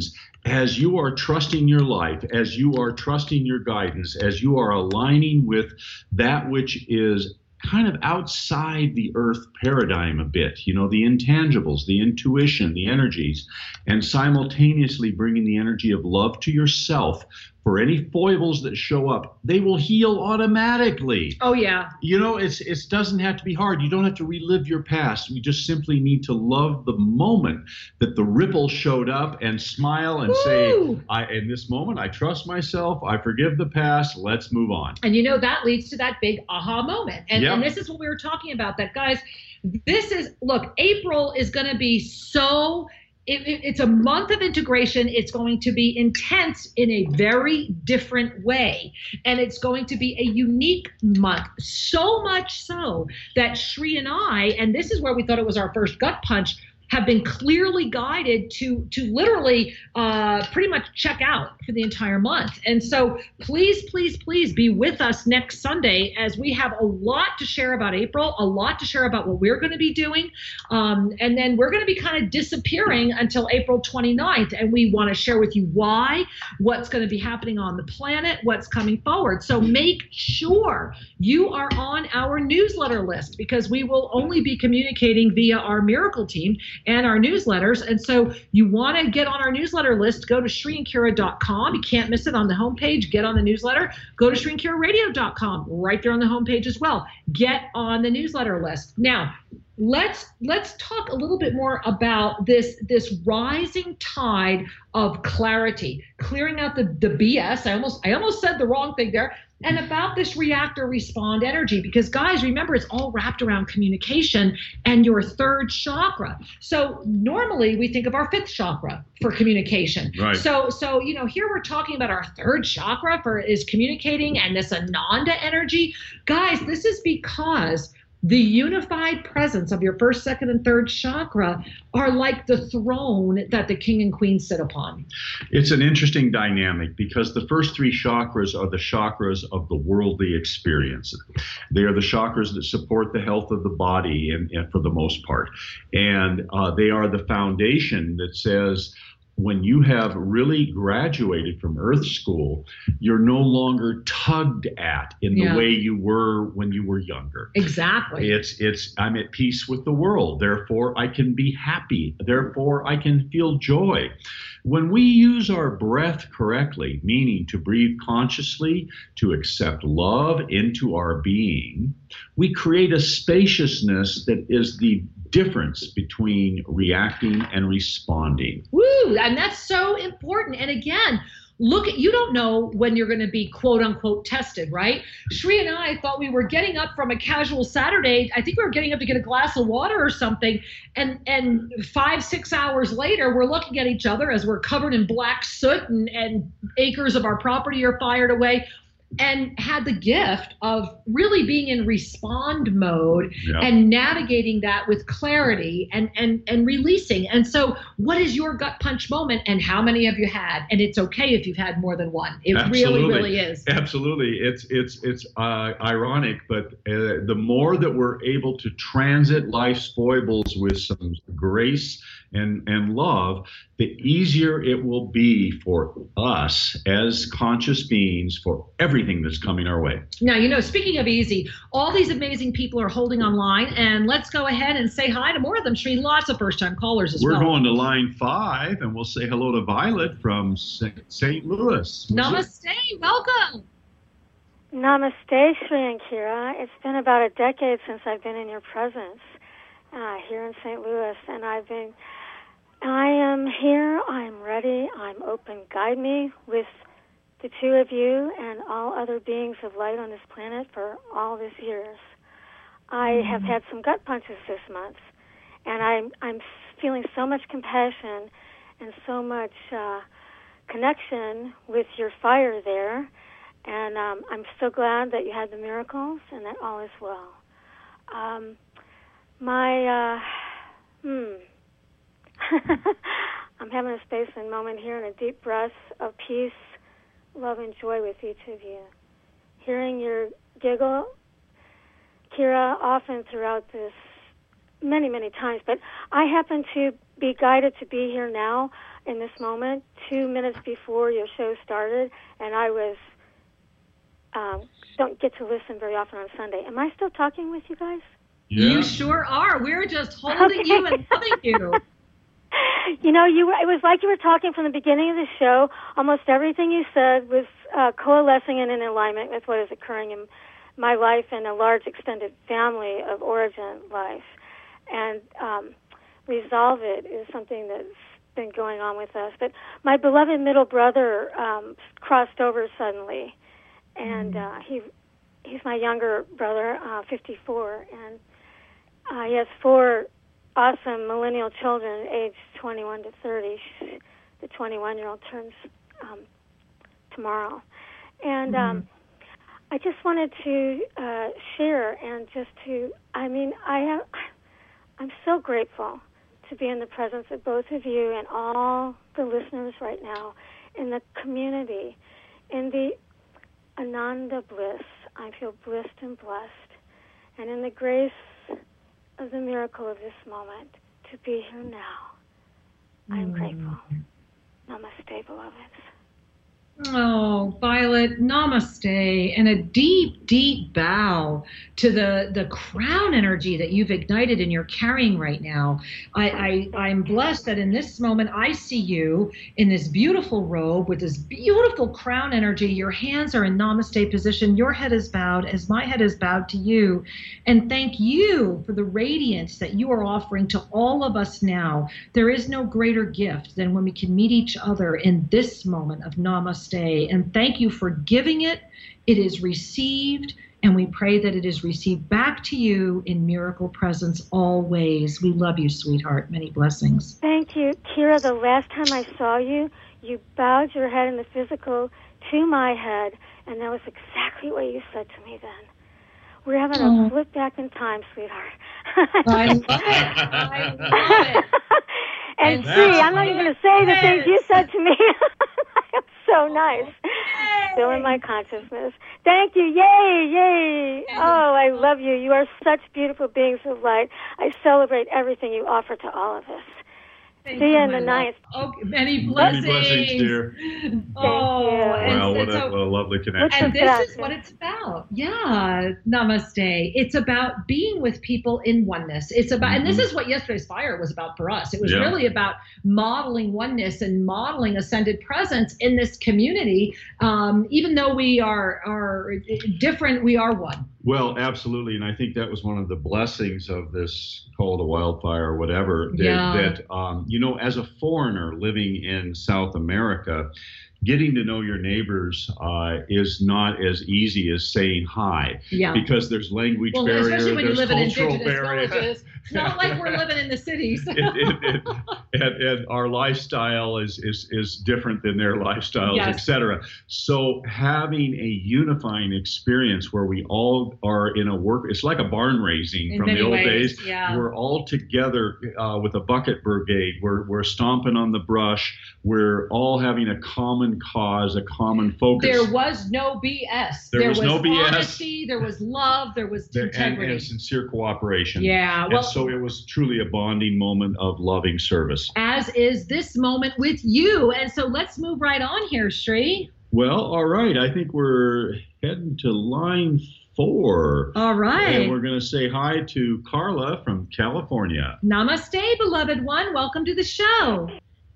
as you are trusting your life, as you are trusting your guidance, as you are aligning with that which is kind of outside the earth paradigm a bit, you know, the intangibles, the intuition, the energies, and simultaneously bringing the energy of love to yourself. For any foibles that show up, they will heal automatically. Oh, yeah. You know, it's it doesn't have to be hard. You don't have to relive your past. We just simply need to love the moment that the ripple showed up and smile and Woo! say, I, in this moment, I trust myself. I forgive the past. Let's move on. And, you know, that leads to that big aha moment. And, Yep. and this is what we were talking about, that, guys, this is, look, April is going to be so... It, it, it's a month of integration. It's going to be intense in a very different way. And it's going to be a unique month. So much so that Sri and I, and this is where we thought it was our first gut punch, have been clearly guided to to literally uh, pretty much check out for the entire month. And so please, please, please be with us next Sunday as we have a lot to share about April, a lot to share about what we're going to be doing. Um, and then we're going to be kind of disappearing until April twenty-ninth. And we want to share with you why, what's going to be happening on the planet, what's coming forward. So make sure you are on our newsletter list, because we will only be communicating via our miracle team and our newsletters. And so you want to get on our newsletter list, go to Sri and Kira dot com. You can't miss it on the homepage. Get on the newsletter. Go to Sri and Kira Radio dot com, right there on the homepage as well. Get on the newsletter list. Now, let's let's talk a little bit more about this this rising tide of clarity, clearing out the, the B S. I almost I almost said the wrong thing there. And about this reactor respond energy, because guys, remember, it's all wrapped around communication and your third chakra. So normally we think of our fifth chakra for communication. Right. So, so you know, here we're talking about our third chakra for is communicating, and this Ananda energy. Guys, this is because the unified presence of your first, second, and third chakra are like the throne that the king and queen sit upon. It's an interesting dynamic because the first three chakras are the chakras of the worldly experience. They are the chakras that support the health of the body, and, and for the most part. And uh, they are the foundation that says, when you have really graduated from Earth School, you're no longer tugged at in the Yeah. way you were when you were younger. Exactly. It's, it's, I'm at peace with the world. Therefore, I can be happy. Therefore, I can feel joy. When we use our breath correctly, meaning to breathe consciously, to accept love into our being, we create a spaciousness that is the difference between reacting and responding. Woo! And that's so important. And again, look at, you don't know when you're going to be quote unquote tested, right? Sri and I thought we were getting up from a casual Saturday. I think we were getting up to get a glass of water or something. And and five, six hours later, we're looking at each other as we're covered in black soot and, and acres of our property are fired away, and had the gift of really being in respond mode. Yeah. And navigating that with clarity and, and, and releasing. And so what is your gut punch moment, and how many have you had? And it's okay if you've had more than one. It Absolutely. really, really is. Absolutely. It's it's it's uh, ironic, but uh, the more that we're able to transit life's foibles with some grace and, and love, the easier it will be for us as conscious beings for everything that's coming our way. Now, you know, speaking of easy, all these amazing people are holding online, and let's go ahead and say hi to more of them. Sri, lots of first-time callers as We're well. going to line five, and we'll say hello to Violet from Saint Louis. Namaste. Welcome. Namaste, Sri and Kira. It's been about a decade since I've been in your presence uh, here in Saint Louis, and I've been, I am here, I'm ready, I'm open. Guide me with the two of you and all other beings of light on this planet for all these years. I have had some gut punches this month, and I'm, I'm feeling so much compassion and so much uh, connection with your fire there. And um, I'm so glad that you had the miracles and that all is well. Um, my, uh, hmm, I'm having a space and moment here and a deep breath of peace, love, and joy with each of you. Hearing your giggle, Kira, often throughout this, many, many times, but I happen to be guided to be here now in this moment two minutes before your show started, and I was um, don't get to listen very often on Sunday. Am I still talking with you guys? Yeah. You sure are. We're just holding Okay. you and loving you. You know, you were, it was like you were talking from the beginning of the show. Almost everything you said was uh, coalescing and in alignment with what is occurring in my life and a large extended family of origin life. And um, Resolve It is something that's been going on with us. But my beloved middle brother um, crossed over suddenly, and uh, he he's my younger brother, uh, fifty-four, and uh, he has four awesome millennial children aged twenty-one to thirty. The twenty-one-year-old turns um, tomorrow. And Mm-hmm. um, I just wanted to uh, share and just to, I mean, I have, I'm so grateful to be in the presence of both of you and all the listeners right now in the community, in the Ananda bliss. I feel blissed and blessed. And in the grace of the miracle of this moment, to be here now. I'm Mm. grateful. Namaste, beloveds. Oh, Violet, namaste, and a deep, deep bow to the, the crown energy that you've ignited and you're carrying right now. I, I, I'm blessed that in this moment I see you in this beautiful robe with this beautiful crown energy. Your hands are in namaste position. Your head is bowed as my head is bowed to you. And thank you for the radiance that you are offering to all of us now. There is no greater gift than when we can meet each other in this moment of namaste. And thank you for giving it. It is received, and we pray that it is received back to you in miracle presence always. We love you, sweetheart. Many blessings. Thank you. Kira, the last time I saw you, you bowed your head in the physical to my head, and that was exactly what you said to me then. We're having Oh. a flip back in time, sweetheart. I love it. I love it. And And see, that's I'm not even going to say the things you said to me. It's so nice. Still in my consciousness. Thank you. Yay, yay. Oh, I love you. You are such beautiful beings of light. I celebrate everything you offer to all of us. Thank See you in my the love. ninth. Oh, many Many blessings. blessings, dear. Oh, you. and, Wow, what and a, so, what a lovely What's connection. and the this best? is what it's about. Yeah, namaste. It's about being with people in oneness. It's about, and this Mhm. is what yesterday's fire was about for us. It was Yeah. really about modeling oneness and modeling ascended presence in this community. Um, even though we are are different, we are one. Well, absolutely, and I think that was one of the blessings of this call to wildfire or whatever. That, Yeah. that um, you know, as a foreigner living in South America, getting to know your neighbors uh, is not as easy as saying hi, Yeah. because there's language Well, barrier, especially when you there's live in cultural indigenous barrier. villages. It's not like we're living in the cities. it, it, it, and, and our lifestyle is, is, is different than their lifestyles, Yes. et cetera. So having a unifying experience where we all are in a work, it's like a barn raising In from many the old ways, days. yeah. We're all together uh, with a bucket brigade. We're, we're stomping on the brush. We're all having a common cause, a common focus. There was no B S. There was no B S. honesty. There was love. There was There- and, integrity. and sincere cooperation. Yeah, well- and so it was truly a bonding moment of loving service. As is this moment with you. And so let's move right on here, Sri. Well, all right. I think we're heading to line four. All And right. we're going to say hi to Carla from California. Namaste, beloved one. Welcome to the show.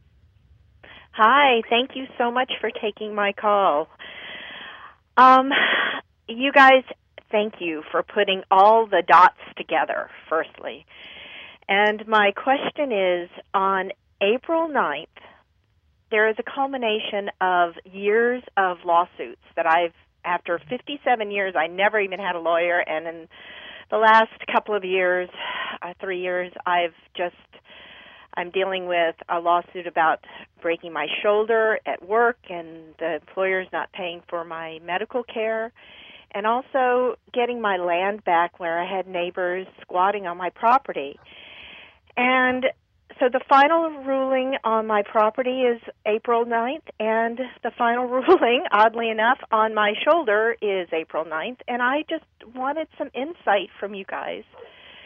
Hi, thank you so much for taking my call. Um, you guys, thank you for putting all the dots together, firstly. And my question is, on April ninth, there is a culmination of years of lawsuits that I've, after fifty-seven years, I never even had a lawyer, and in the last couple of years, uh, three years, I've just I'm dealing with a lawsuit about breaking my shoulder at work and the employer's not paying for my medical care, and also getting my land back where I had neighbors squatting on my property. And so the final ruling on my property is April ninth, and the final ruling, oddly enough, on my shoulder is April ninth, and I just wanted some insight from you guys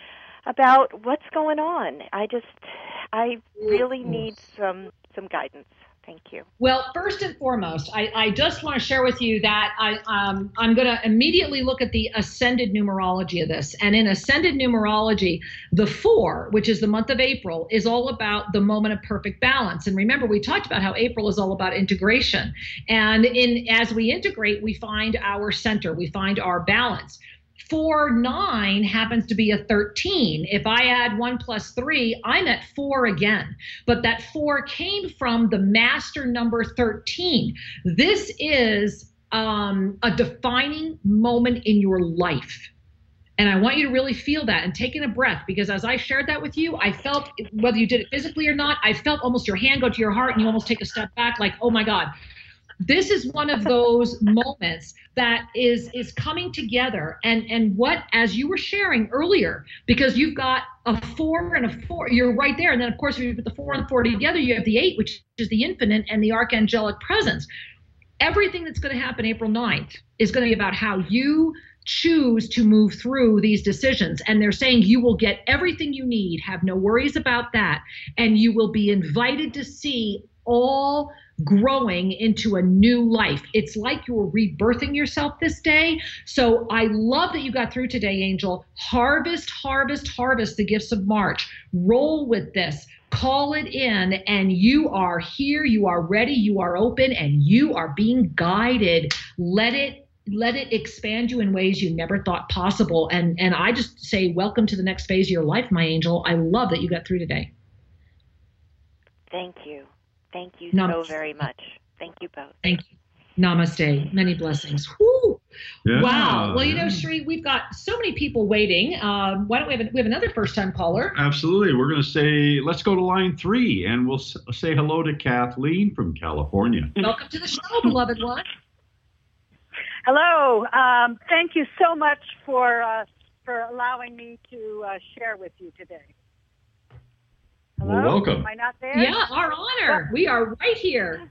about what's going on. I just, I really need some some guidance. Thank you. Well, first and foremost, I, I just want to share with you that I, um, I'm going to immediately look at the ascended numerology of this. And in ascended numerology, the four, which is the month of April, is all about the moment of perfect balance. And remember, we talked about how April is all about integration. And in as we integrate, we find our center, we find our balance. Four, nine happens to be a thirteen. If I add one plus three, I'm at four again. But that four came from the master number thirteen. This is um, a defining moment in your life. And I want you to really feel that and take in a breath, because as I shared that with you, I felt, whether you did it physically or not, I felt almost your hand go to your heart and you almost take a step back like, oh my God. This is one of those moments that is is coming together. And, and what, as you were sharing earlier, because you've got a four and a four, you're right there. And then, of course, if you put the four and the four together, you have the eight, which is the infinite and the archangelic presence. Everything that's going to happen April ninth is going to be about how you choose to move through these decisions. And they're saying you will get everything you need. Have no worries about that. And you will be invited to see all growing into a new life. It's like you're rebirthing yourself this day. So I love that you got through today, Angel. Harvest, harvest, harvest the gifts of March. Roll with this. Call it in, and you are here. You are ready. You are open, and you are being guided. Let it let it expand you in ways you never thought possible. And and I just say, welcome to the next phase of your life, my angel. I love that you got through today. Thank you. Thank you Namaste. so very much. Thank you both. Thank you. Namaste. Many blessings. Woo. Yeah, wow. Well, you yeah. know, Sri, we've got so many people waiting. Um, why don't we have, a, we have another first-time caller? Absolutely. We're going to say, let's go to line three, and we'll s- say hello to Kathleen from California. Welcome to the show, beloved one. Hello. Um, thank you so much for uh, for allowing me to uh, share with you today. Hello? Well, welcome. Am I not there? Yeah, our honor. We are right here.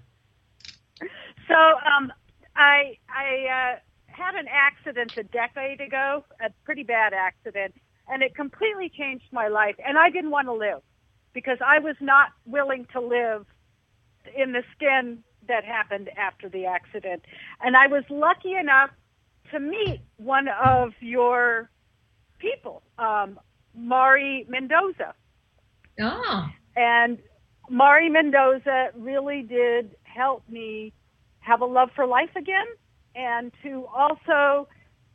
So um, I I uh, had an accident a decade ago, a pretty bad accident, and it completely changed my life. And I didn't want to live because I was not willing to live in the skin that happened after the accident. And I was lucky enough to meet one of your people, um, Mari Mendoza. Oh. And Mari Mendoza really did help me have a love for life again and to also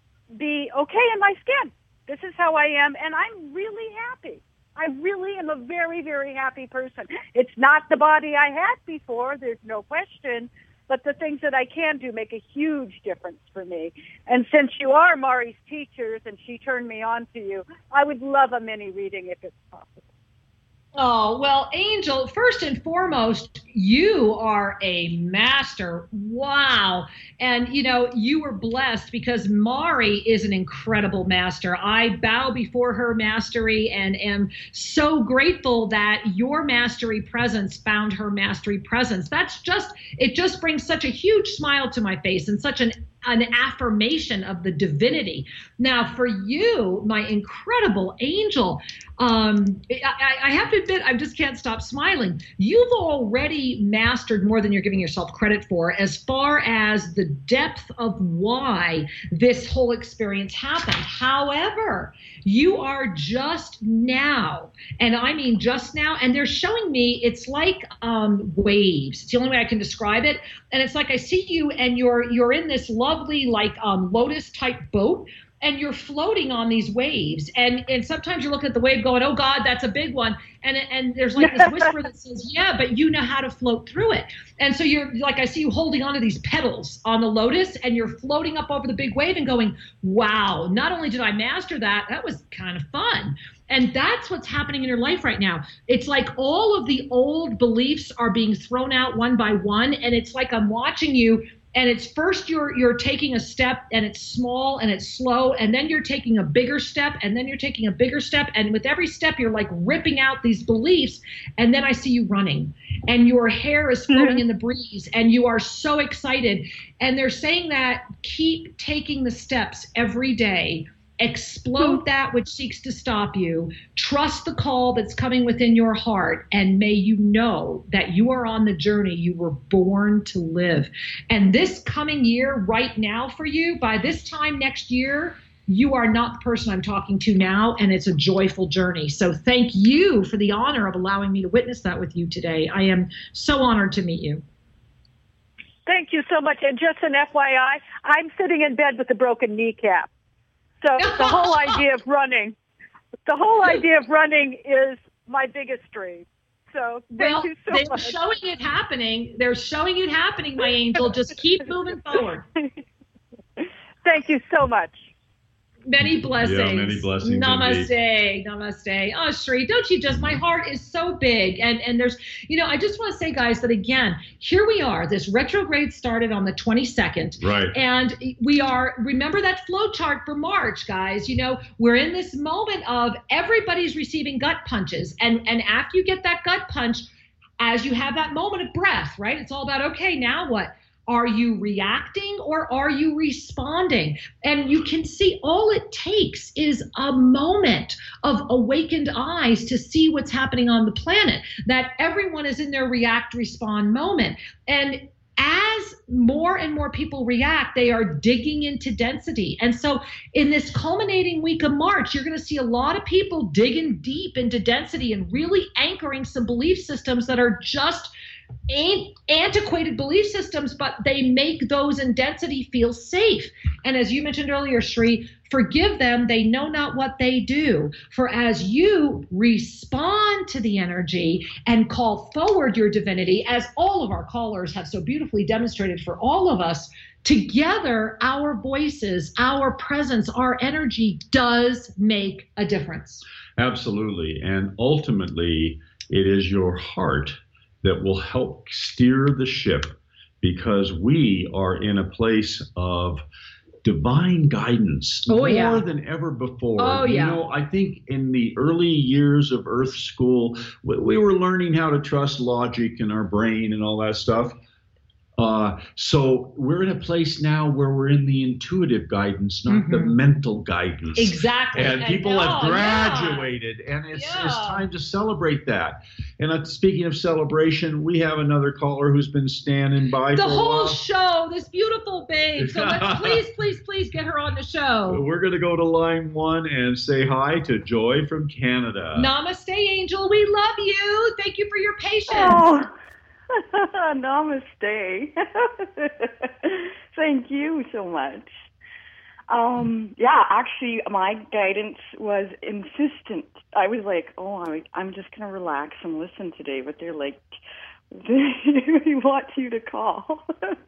be okay in my skin. This is how I am, and I'm really happy. I really am a very, very happy person. It's not the body I had before, there's no question, but the things that I can do make a huge difference for me. And since you are Mari's teachers and she turned me on to you, I would love a mini reading if it's possible. Oh, well, Angel, first and foremost, you are a master. Wow. And, you know, you were blessed because Mari is an incredible master. I bow before her mastery and am so grateful that your mastery presence found her mastery presence. That's just, it just brings such a huge smile to my face and such an an affirmation of the divinity. Now, for you, my incredible angel, um, I, I have to admit, I just can't stop smiling. You've already mastered more than you're giving yourself credit for as far as the depth of why this whole experience happened. However, you are just now, and I mean just now, and they're showing me it's like um, waves. It's the only way I can describe it. And it's like I see you and you're you're in this lovely like um, lotus type boat and you're floating on these waves. And and sometimes you're looking at the wave going, oh God, that's a big one. And and there's like this whisper that says, yeah, but you know how to float through it. And so you're like, I see you holding onto these petals on the lotus and you're floating up over the big wave and going, wow, not only did I master that, that was kind of fun. And that's what's happening in your life right now. It's like all of the old beliefs are being thrown out one by one. And it's like I'm watching you. And it's first you're you're taking a step and it's small and it's slow. And then you're taking a bigger step and then you're taking a bigger step. And with every step, you're like ripping out these beliefs. And then I see you running and your hair is flowing mm-hmm. in the breeze and you are so excited. And they're saying that keep taking the steps every day Explode that which seeks to stop you. Trust the call that's coming within your heart, and may you know that you are on the journey you were born to live. And this coming year, right now for you, by this time next year, you are not the person I'm talking to now, and it's a joyful journey. So thank you for the honor of allowing me to witness that with you today. I am so honored to meet you. Thank you so much. And just an F Y I, I'm sitting in bed with a broken kneecap. So the whole idea of running, the whole idea of running is my biggest dream. So thank well, you so they're much. showing it happening. They're showing it happening, my angel. Just keep moving forward. Thank you so much. Many blessings. Yeah, many blessings. Namaste. Indeed. Namaste. Oh, Sri, don't you just, my heart is so big. And and there's, you know, I just want to say, guys, that again, here we are. This retrograde started on the twenty-second. Right. And we are, remember that flow chart for March, guys. You know, we're in this moment of everybody's receiving gut punches. And, and after you get that gut punch, as you have that moment of breath, right? It's all about, okay, now what? Are you reacting or are you responding? And you can see all it takes is a moment of awakened eyes to see what's happening on the planet, that everyone is in their react respond moment. And as more and more people react, they are digging into density. And so in this culminating week of March, you're going to see a lot of people digging deep into density and really anchoring some belief systems that are just antiquated belief systems, but they make those in density feel safe. And as you mentioned earlier, Sri, forgive them, they know not what they do. For as you respond to the energy and call forward your divinity, as all of our callers have so beautifully demonstrated for all of us, together, our voices, our presence, our energy does make a difference. Absolutely. And ultimately, it is your heart that will help steer the ship, because we are in a place of divine guidance oh, more yeah. than ever before. Oh, you yeah. know, I think in the early years of Earth School, we, we were learning how to trust logic in our brain and all that stuff. Uh, so we're in a place now where we're in the intuitive guidance, not mm-hmm. the mental guidance. Exactly. And people and, have oh, graduated, yeah. and it's, yeah. it's time to celebrate that. And uh, speaking of celebration, we have another caller who's been standing by the for a whole while. show, this beautiful babe. So let's please, please, please get her on the show. We're going to go to line one and say hi to Joy from Canada. Namaste, Angel. We love you. Thank you for your patience. Oh. Namaste. Thank you so much. Um, yeah, actually, my guidance was insistent. I was like, oh, I, I'm just going to relax and listen today, but they're like, they want you to call.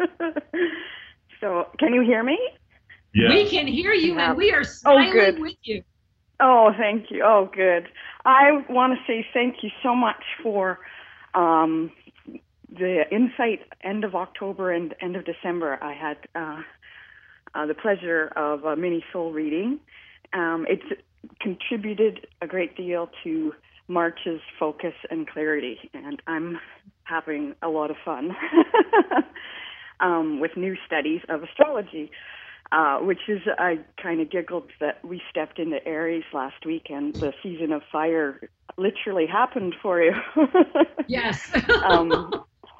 So, can you hear me? Yeah. We can hear you, yeah. and we are smiling oh, good. with you. Oh, thank you. Oh, good. I want to say thank you so much for um, the insight end of October and end of December. I had uh, uh, the pleasure of a mini soul reading. Um, it's contributed a great deal to March's focus and clarity, and I'm having a lot of fun um, with new studies of astrology, uh, which is, I kind of giggled that we stepped into Aries last week and the season of fire literally happened for you. Yes. um,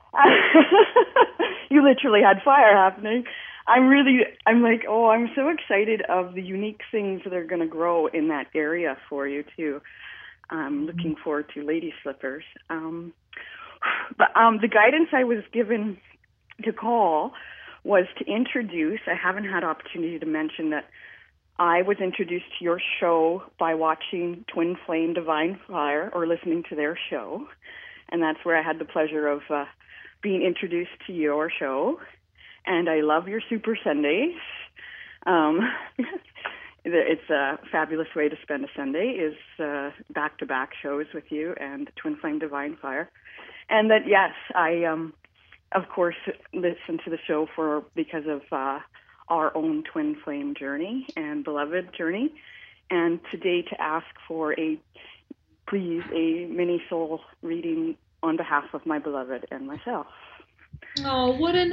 you literally had fire happening. I'm really, I'm like, oh, I'm so excited of the unique things that are going to grow in that area for you too. I'm looking forward to Lady Slippers. Um, but um, the guidance I was given to call was to introduce, I haven't had opportunity to mention that I was introduced to your show by watching Twin Flame Divine Fire or listening to their show. And that's where I had the pleasure of uh, being introduced to your show. And I love your Super Sundays. Um, it's a fabulous way to spend a Sunday is uh, back-to-back shows with you and Twin Flame Divine Fire. And that, yes, I, um, of course, listen to the show for because of uh, our own Twin Flame journey and beloved journey. And today to ask for a, please, a mini soul reading on behalf of my beloved and myself. Oh, what an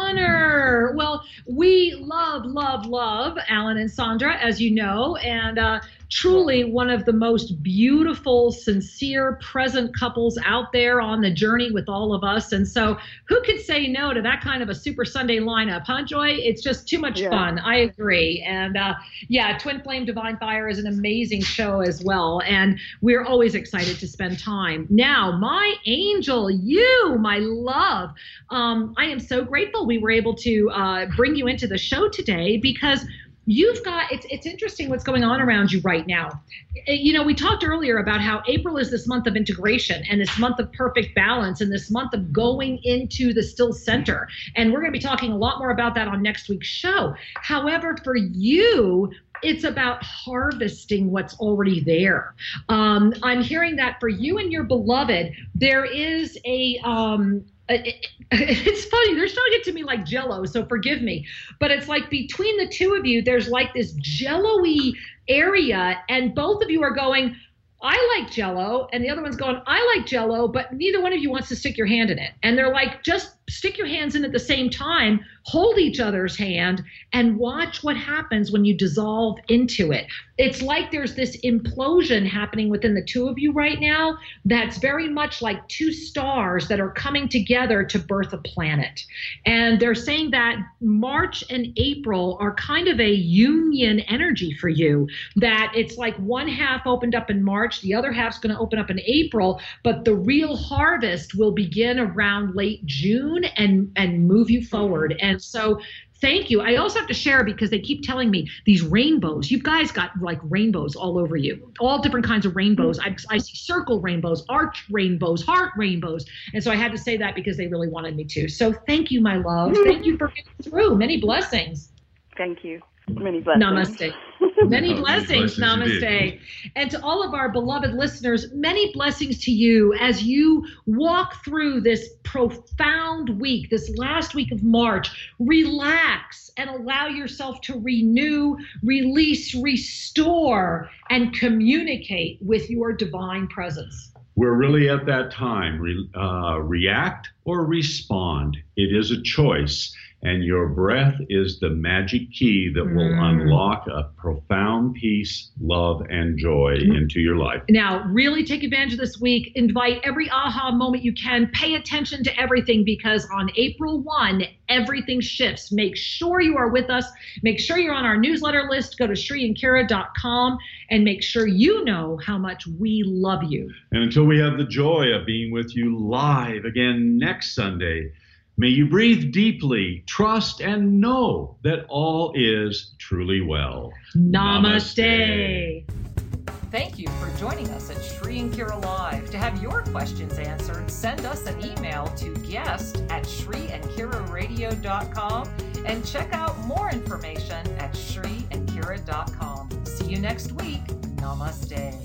honor. Well, we love, love, love Alan and Sandra, as you know, and uh, truly one of the most beautiful, sincere, present couples out there on the journey with all of us. And so who could say no to that kind of a Super Sunday lineup, huh, Joy? It's just too much yeah. fun. I agree. And uh, yeah, Twin Flame Divine Fire is an amazing show as well. And we're always excited to spend time. Now, my angel, you, my love, um, I am so grateful we were able to uh, bring you into the show today because you've got, it's it's interesting what's going on around you right now. You know, we talked earlier about how April is this month of integration and this month of perfect balance and this month of going into the still center. And we're going to be talking a lot more about that on next week's show. However, for you, it's about harvesting what's already there. Um, I'm hearing that for you and your beloved, there is a, um, It, it's funny, they're showing it to me like Jell-O, so forgive me. But it's like between the two of you, there's like this Jell-O-y area, and both of you are going, I like Jell-O, and the other one's going, I like Jell-O, but neither one of you wants to stick your hand in it. And they're like, just stick your hands in at the same time, hold each other's hand, and watch what happens when you dissolve into it. It's like there's this implosion happening within the two of you right now that's very much like two stars that are coming together to birth a planet. And they're saying that March and April are kind of a union energy for you, that it's like one half opened up in March, the other half's going to open up in April, but the real harvest will begin around late June and and move you forward. And so thank you. I also have to share because they keep telling me these rainbows. You guys got like rainbows all over you, all different kinds of rainbows. I, I see circle rainbows, arch rainbows, heart rainbows. And so I had to say that because they really wanted me to. So thank you, my love. Thank you for getting through. Many blessings. Thank you. Many blessings. Namaste. Many blessings. blessings Namaste. indeed. And to all of our beloved listeners, many blessings to you as you walk through this profound week, this last week of March. Relax and allow yourself to renew, release, restore, and communicate with your divine presence. We're really at that time. Re, uh, react or respond. It is a choice. And your breath is the magic key that will mm. unlock a profound peace, love, and joy mm. into your life. Now, really take advantage of this week. Invite every aha moment you can. Pay attention to everything because on April first, everything shifts. Make sure you are with us. Make sure you're on our newsletter list. Go to Shri and Kira dot com and make sure you know how much we love you. And until we have the joy of being with you live again next Sunday, may you breathe deeply, trust, and know that all is truly well. Namaste. Namaste. Thank you for joining us at Shri and Kira Live. To have your questions answered, send us an email to guest at Shri and Kira Radio dot com and check out more information at Shri and Kira dot com. See you next week. Namaste.